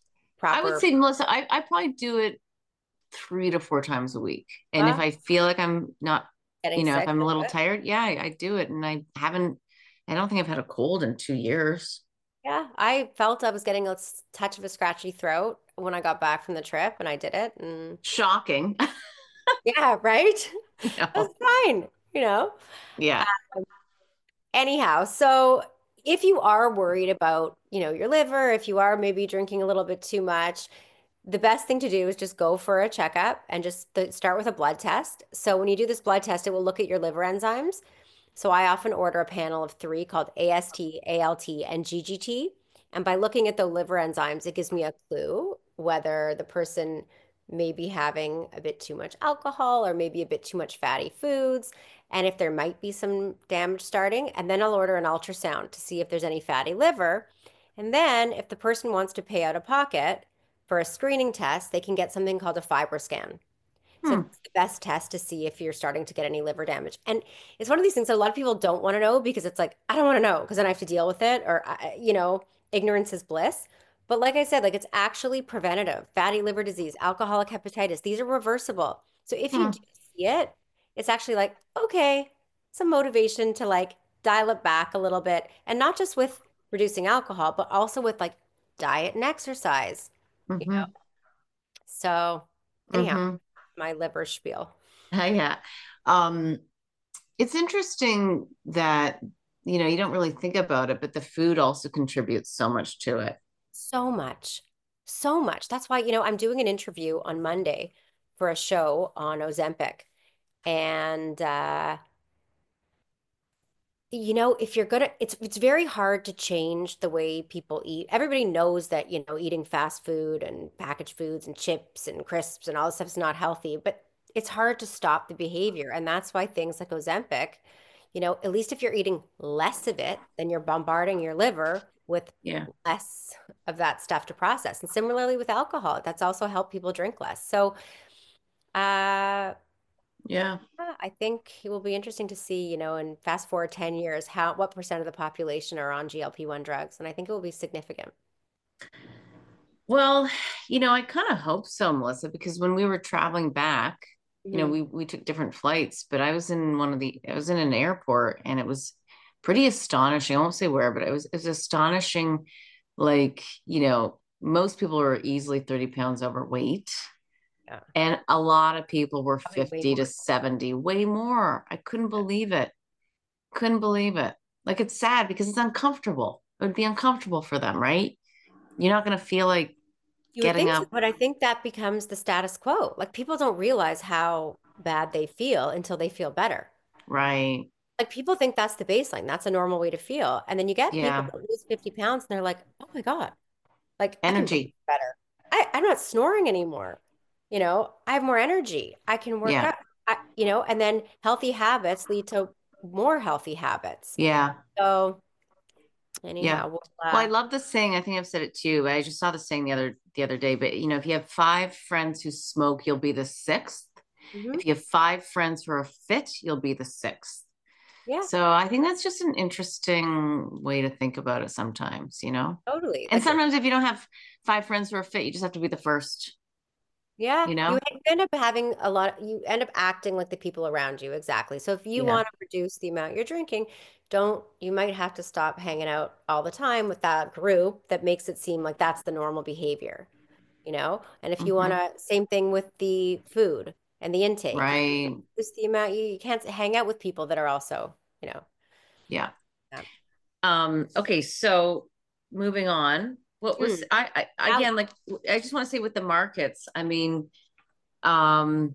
I would proper. say, Melissa, I, I probably do it three to four times a week. And if Uh, I feel like I'm not, you getting know, if sick. I'm a That's little it. tired, yeah, I, I do it. And I haven't, I don't think I've had a cold in two years. Yeah, I felt I was getting a s- touch of a scratchy throat when I got back from the trip, and I did it, and Shocking. yeah, right. No. That's fine, you know. Yeah. Anyhow, so if you are worried about, you know, your liver, if you are maybe drinking a little bit too much, the best thing to do is just go for a checkup and just th start with a blood test. So when you do this blood test, it will look at your liver enzymes. So I often order a panel of three called A S T, A L T, and G G T. And by looking at the liver enzymes, it gives me a clue whether the person may be having a bit too much alcohol or maybe a bit too much fatty foods. and if there might be some damage starting, and then I'll order an ultrasound to see if there's any fatty liver. And then if the person wants to pay out of pocket for a screening test, they can get something called a FibroScan. So Hmm. that's the best test to see if you're starting to get any liver damage. And it's one of these things that a lot of people don't want to know because it's like, I don't want to know because then I have to deal with it, or, I- you know, ignorance is bliss. But like I said, like it's actually preventative. Fatty liver disease, alcoholic hepatitis, these are reversible. So if you Hmm. do see it, it's actually like, okay, some motivation to like dial it back a little bit. And not just with reducing alcohol, but also with like diet and exercise, you know. Mm-hmm. So anyhow, Mm-hmm. my liver spiel. Yeah. Um, it's interesting that, you know, you don't really think about it, but the food also contributes so much to it. So much, so much. That's why, you know, I'm doing an interview on Monday for a show on Ozempic. And uh, you know, if you're gonna, it's it's very hard to change the way people eat. Everybody knows that, you know, eating fast food and packaged foods and chips and crisps and all this stuff is not healthy, but it's hard to stop the behavior. And that's why things like Ozempic, you know, at least if you're eating less of it, then you're bombarding your liver with Yeah. less of that stuff to process. And similarly with alcohol, that's also helped people drink less. So, uh, Yeah. yeah, I think it will be interesting to see, you know, in fast forward ten years, how what percent of the population are on G L P one drugs. And I think it will be significant. Well, you know, I kind of hope so, Melissa, because when we were traveling back, you know, Hmm. we we took different flights, but I was in one of the I was in an airport and it was pretty astonishing. I won't say where, but it was it was astonishing. Like, you know, most people are easily thirty pounds overweight, Yeah, and a lot of people were probably way fifty to more. seventy, way more. I couldn't Yeah. believe it. Couldn't believe it. Like it's sad because it's uncomfortable. It would be uncomfortable for them, right? You're not going to feel like You would getting think so, up, but I think that becomes the status quo. Like people don't realize how bad they feel until they feel better. right? Like people think that's the baseline. That's a normal way to feel. And then you get people Yeah. that lose fifty pounds and they're like, oh my God, like I can breathe Energy. better. I, I'm not snoring anymore. You know, I have more energy. I can work Yeah. out. I, you know, and then healthy habits lead to more healthy habits. Yeah. So Yeah. anyhow, we'll, Well, I uh, love the saying. I think I've said it too, but I just saw the saying the other the other day. But you know, if you have five friends who smoke, you'll be the sixth. mhm. If you have five friends who are fit, you'll be the sixth. Yeah, So I think that's just an interesting way to think about it sometimes, you know? totally. And Like, it- sometimes if you don't have five friends who are fit, you just have to be the first, yeah, you you know? end up having a lot, you end up acting like the people around you. Exactly. So if you Yeah. want to reduce the amount you're drinking, don't, you might have to stop hanging out all the time with that group that makes it seem like that's the normal behavior. You know? And if you want Hmm. to, same thing with the food and the intake. You Right. reduce the amount you, you can't hang out with people that are also, you know. Yeah. Yeah. Um, okay, so moving on. What was Hmm. I, I Now, again like I just want to say with the markets, I mean, um,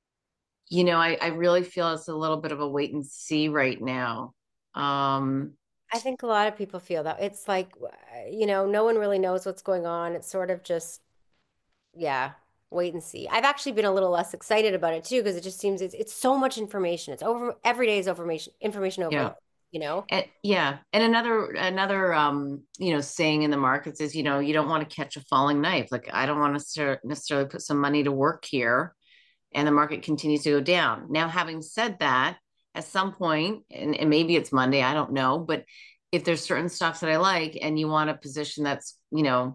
you know, I, I really feel it's a little bit of a wait and see right now. Um, I think a lot of people feel that it's like, uh, you know, no one really knows what's going on. It's sort of just, yeah, wait and see. I've actually been a little less excited about it too because it just seems it's it's so much information. It's over every day is information information yeah. overload, you know? And yeah, and another another um, you know, saying in the markets is, you know, you don't want to catch a falling knife. Like I don't want to necessarily put some money to work here and the market continues to go down. Now, having said that, at some point, and, and maybe it's Monday, I don't know, but if there's certain stocks that I like and you want a position that's, you know,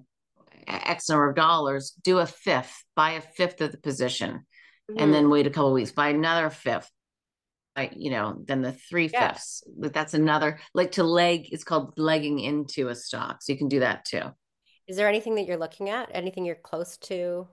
X number of dollars, do a fifth, buy a fifth of the position, and Hmm. then wait a couple of weeks, buy another fifth. Like, you know, then the three Yeah. fifths. But that's another like to leg, it's called legging into a stock. So you can do that too. Is there anything that you're looking at? Anything you're close to?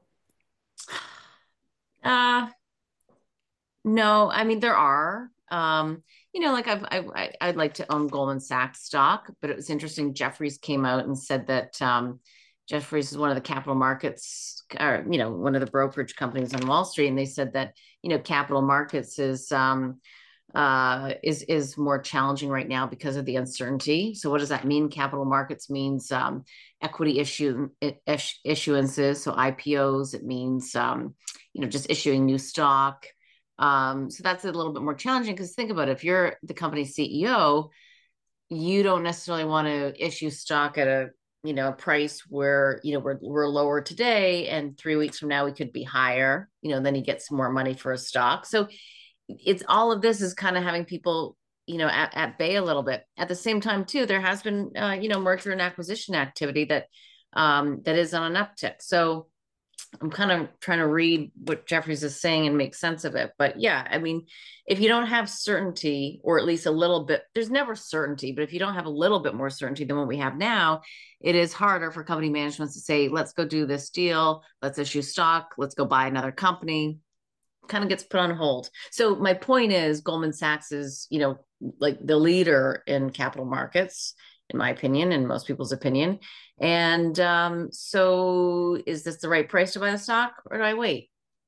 Uh No, I mean there are. Um, you know, like I've, I, I I'd like to own Goldman Sachs stock, but it was interesting. Jeffries came out and said that um, Jeffries is one of the capital markets, or you know, one of the brokerage companies on Wall Street, and they said that you know, capital markets is um, uh, is is more challenging right now because of the uncertainty. So, what does that mean? Capital markets means um, equity issue issuances, so I P Os. It means um, you know, just issuing new stock Um, so that's a little bit more challenging because think about it. If you're the company's C E O, you don't necessarily want to issue stock at a, you know, a price where, you know, we're we're lower today and three weeks from now we could be higher, you know, then you get some more money for a stock. So it's all of this is kind of having people, you know, at, at bay a little bit. At the same time, too, there has been, uh, you know, merger and acquisition activity that um, that is on an uptick. So I'm kind of trying to read what Jeffries is saying and make sense of it. But yeah, I mean, if you don't have certainty, or at least a little bit, there's never certainty, but if you don't have a little bit more certainty than what we have now, it is harder for company management to say, let's go do this deal, let's issue stock, let's go buy another company. Kind of gets put on hold. So my point is Goldman Sachs is, you know, like the leader in capital markets, in my opinion, and most people's opinion. And um, so is this the right price to buy the stock, or do I wait?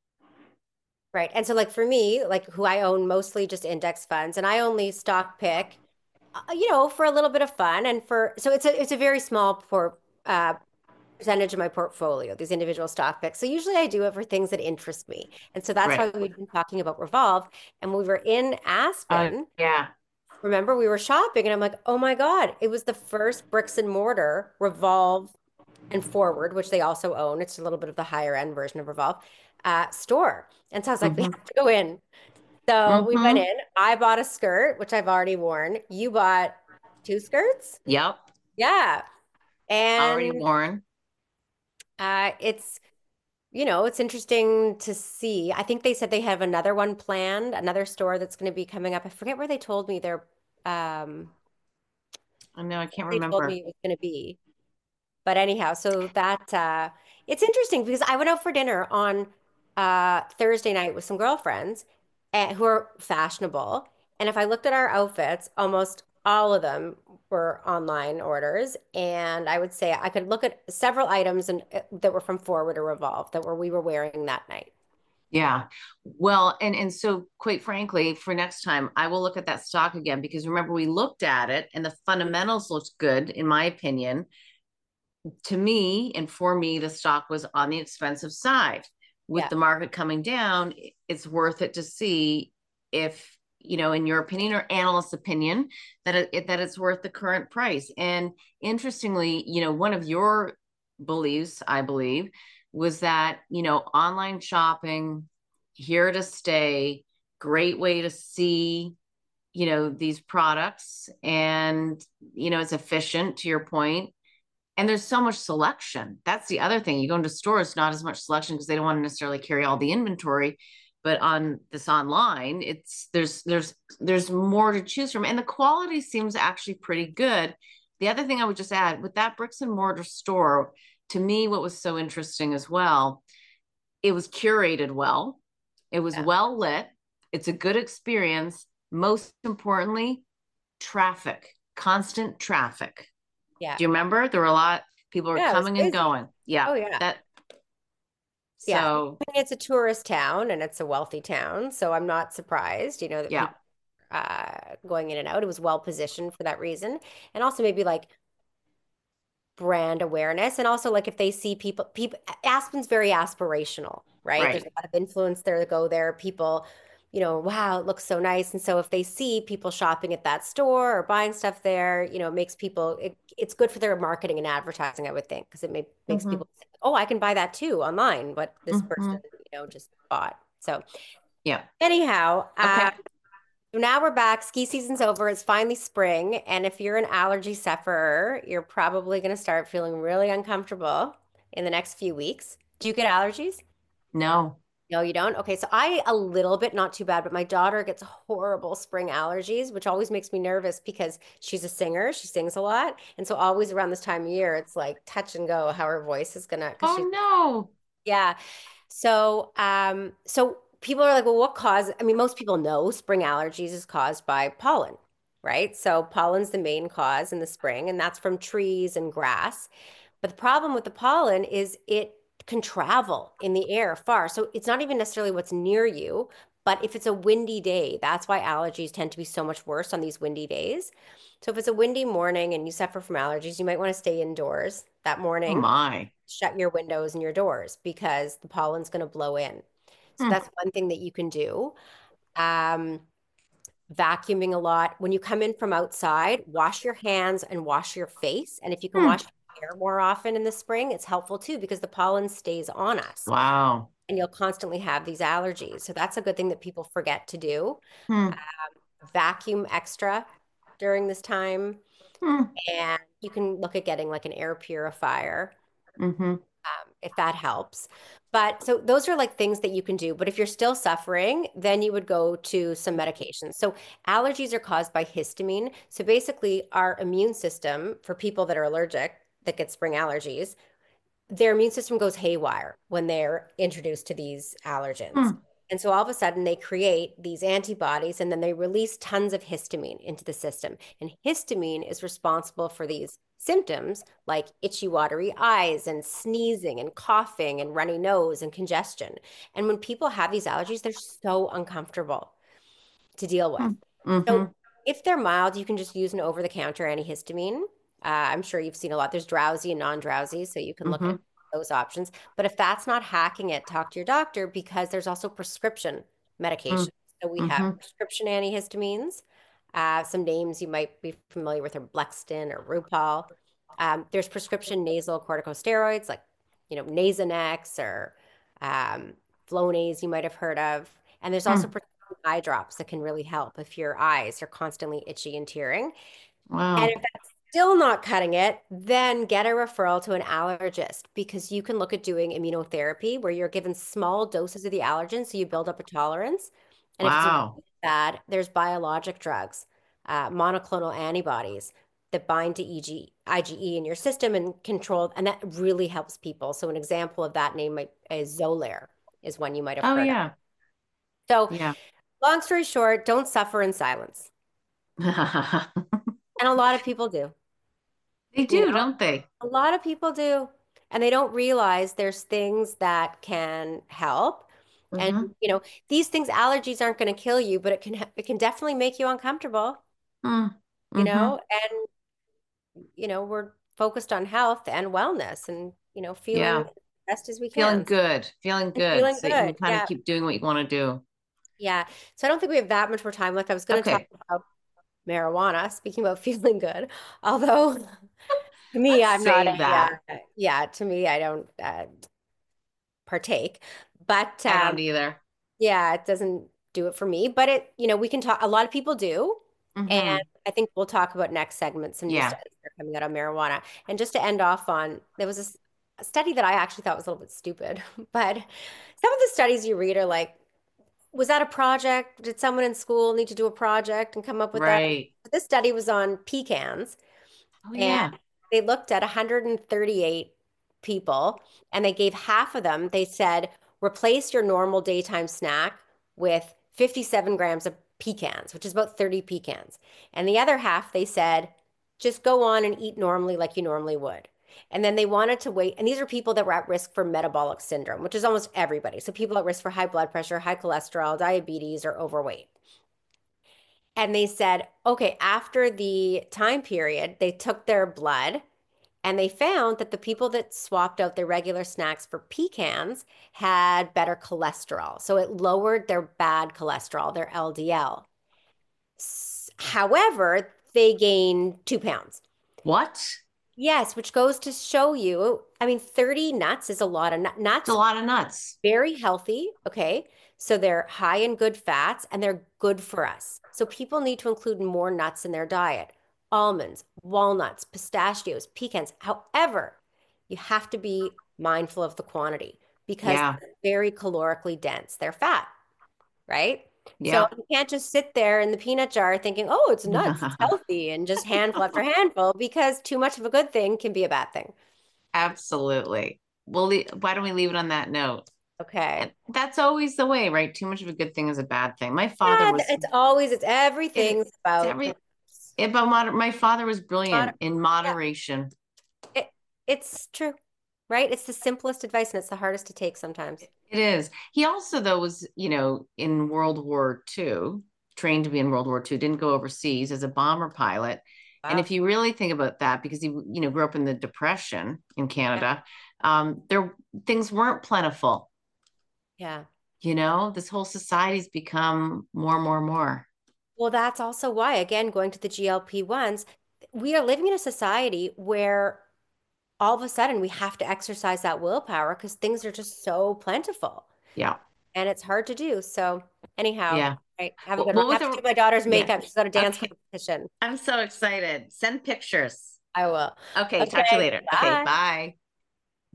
Right. And so like for me, like who I own mostly just index funds and I only stock pick, uh, you know, for a little bit of fun and for so it's a it's a very small por uh percentage of my portfolio, these individual stock picks. So usually I do it for things that interest me. And so that's Right. why we've been talking about Revolve. And when we were in Uh, Aspen, yeah. remember we were shopping and I'm like, oh my God, it was the first bricks and mortar Revolve and Forward, which they also own. It's a little bit of the higher end version of Revolve uh, store. And so I was like, we Mm-hmm. have to go in. So we went Mm-hmm. in. I bought a skirt, which I've already worn. You bought two skirts? Yep. Yeah. Already And worn. uh, it's, you know, it's interesting to see. I think they said they have another one planned, another store that's going to be coming up. I forget where they told me they're, um, I know I can't they told remember. me it was going to be. But anyhow, so that uh it's interesting because I went out for dinner on uh Thursday night with some girlfriends uh, who are fashionable. And if I looked at our outfits, almost all of them were online orders. And I would say I could look at several items and uh, that were from Forward or Revolve that were we were wearing that night. Yeah. Well, and and so quite frankly, for next time, I will look at that stock again because remember we looked at it and the fundamentals looked good in my opinion. To me and for me, the stock was on the expensive side. With Yeah. the market coming down, it's worth it to see if, you know, in your opinion or analyst's opinion, that it, that it's worth the current price. And interestingly, you know, one of your beliefs, I believe, was that, you know, online shopping here to stay, great way to see, you know, these products and, you know, it's efficient to your point and there's so much selection. That's the other thing. You go into stores, not as much selection because they don't want to necessarily carry all the inventory. But on this online, it's there's there's there's more to choose from. And the quality seems actually pretty good. The other thing I would just add with that bricks and mortar store, to me, what was so interesting as well, it was curated well, it was Yeah. well lit, it's a good experience. Most importantly, traffic, constant traffic. Yeah. Do you remember? There were a lot, people were Yeah, it was coming and busy. going. Yeah. Oh yeah. That Yeah. so It's a tourist town and it's a wealthy town, so I'm not surprised, you know, that yeah. people uh going in and out. It was well positioned for that reason. And also maybe like brand awareness. And also like if they see people people Aspen's very aspirational, right? There's Right. a lot of influence there that go there. People, you know, wow, it looks so nice. And so if they see people shopping at that store or buying stuff there, you know, it makes people it, it's good for their marketing and advertising, I would think, because it may, makes Hmm. people think, oh, I can buy that too online, what this person, Hmm. you know, just bought. So Yeah. anyhow, uh, Okay. so now we're back. Ski season's over. It's finally spring. And if you're an allergy sufferer, you're probably going to start feeling really uncomfortable in the next few weeks. Do you get allergies? No. No, you don't? Okay, so I a little bit, not too bad, but my daughter gets horrible spring allergies, which always makes me nervous because she's a singer. She sings a lot. And so always around this time of year, it's like touch and go how her voice is gonna, because she's Oh no. yeah. So, um, so people are like, well, what cause? I mean, most people know spring allergies is caused by pollen, right? So pollen's the main cause in the spring, and that's from trees and grass. But the problem with the pollen is it can travel in the air far. So it's not even necessarily what's near you, but if it's a windy day, that's why allergies tend to be so much worse on these windy days. So if it's a windy morning and you suffer from allergies, you might want to stay indoors that Oh morning, my. shut your windows and your doors because the pollen's going to blow in. So Hmm. that's one thing that you can do. Um, vacuuming a lot. When you come in from outside, wash your hands and wash your face. And if you can Hmm. wash your hair more often in the spring, it's helpful too because the pollen stays on us Wow. and you'll constantly have these allergies. So that's a good thing that people forget to do. Hmm. Um, vacuum extra during this time. Hmm. And you can look at getting like an air purifier Mm-hmm. um, if that helps. But so those are like things that you can do. But if you're still suffering, then you would go to some medications. So allergies are caused by histamine. So basically, our immune system for people that are allergic, that get spring allergies, their immune system goes haywire when they're introduced to these allergens. Hmm. And so all of a sudden they create these antibodies and then they release tons of histamine into the system. And histamine is responsible for these symptoms like itchy, watery eyes and sneezing and coughing and runny nose and congestion. And when people have these allergies, they're so uncomfortable to deal with. Hmm. Mm-hmm. So if they're mild, you can just use an over-the-counter antihistamine. Uh, I'm sure you've seen a lot. There's drowsy and non-drowsy, so you can look Mm-hmm. at those options. But if that's not hacking it, talk to your doctor because there's also prescription medication. So we have Mm-hmm. prescription antihistamines. Uh, some names you might be familiar with are Blexten or Rupall. Um, there's prescription nasal corticosteroids like, you know, Nasonex or um, Flonase you might have heard of. And there's also Hmm. prescription eye drops that can really help if your eyes are constantly itchy and tearing. And Wow. if that's still not cutting it, then get a referral to an allergist because you can look at doing immunotherapy where you're given small doses of the allergen so you build up a tolerance. And if it's really Wow. bad, there's biologic drugs, uh, monoclonal antibodies that bind to E G, IgE in your system and control, and that really helps people. So an example of that name might, is Xolair is one you might have Oh heard of. yeah. So Yeah. long story short, don't suffer in silence. And a lot of people do. They You do, know, don't they? a lot of people do. And they don't realize there's things that can help. And, Mm-hmm. you know, these things, allergies aren't going to kill you, but it can it can definitely make you uncomfortable, you Mm-hmm. know, and, you know, we're focused on health and wellness and, you know, feeling Yeah. as best as we Feeling can good. Feeling and good. feeling So you can good. kind of Yeah. keep doing what you want to do. Yeah. So I don't think we have that much more time left. I was going to talk Okay. about marijuana, speaking about feeling good, although to me, Let's I'm not save a, that. uh, yeah, to me, I don't uh, partake. But I um, don't either. yeah, it doesn't do it for me. But it, you know, we can talk, a lot of people do. And Mm-hmm. I think we'll talk about next segment, some new Yeah. studies that are coming out on marijuana. And just to end off on, there was a, s- a study that I actually thought was a little bit stupid, but some of the studies you read are like, was that a project? Did someone in school need to do a project and come up with that? Right. This study was on pecans. Oh And yeah. they looked at one hundred thirty-eight people and they gave half of them, they said, replace your normal daytime snack with fifty-seven grams of pecans, which is about thirty pecans. And the other half, they said, just go on and eat normally like you normally would. And then they wanted to wait. And these are people that were at risk for metabolic syndrome, which is almost everybody. So people at risk for high blood pressure, high cholesterol, diabetes, or overweight. And they said, okay, after the time period, they took their blood and they found that the people that swapped out their regular snacks for pecans had better cholesterol. So it lowered their bad cholesterol, their L D L. However, they gained two pounds. What? Yes, which goes to show you, I mean, thirty nuts is a lot of nut- It's a nuts. lot of nuts. Very healthy. Okay. So they're high in good fats and they're good for us. So people need to include more nuts in their diet. Almonds, walnuts, pistachios, pecans. However, you have to be mindful of the quantity because Yeah. they're very calorically dense. They're fat, right? So Yeah. you can't just sit there in the peanut jar thinking, oh, it's nuts, it's healthy, and just handful after handful because too much of a good thing can be a bad thing. Absolutely. Well, le- why don't we leave it on that note? And Okay. that's always the way, right? Too much of a good thing is a bad thing. My father Yeah, was it's always, it's it, everything's it's about every about moder my father was moder- brilliant in yeah, moderation. it, it's true, right? It's the simplest advice and it's the hardest to take sometimes. It is. He also, though, was, you know, in World War Two, trained to be in World War Two, didn't go overseas as a bomber pilot. And Wow. if you really think about that, because he, you know, grew up in the Depression in Yeah. Canada, um, there things weren't plentiful. Yeah. You know, this whole society's become more, more, more. Well, that's also why, again, going to the G L P ones, we are living in a society where all of a sudden we have to exercise that willpower because things are just so plentiful Yeah. and it's hard to do. So anyhow, Yeah. right, have a Well, good one. what I was have to the, do my daughter's yeah. makeup. She's got a dance Okay. competition. I'm so excited. Send pictures. I will. Okay. Talk to you Okay, later. Okay. bye. Bye.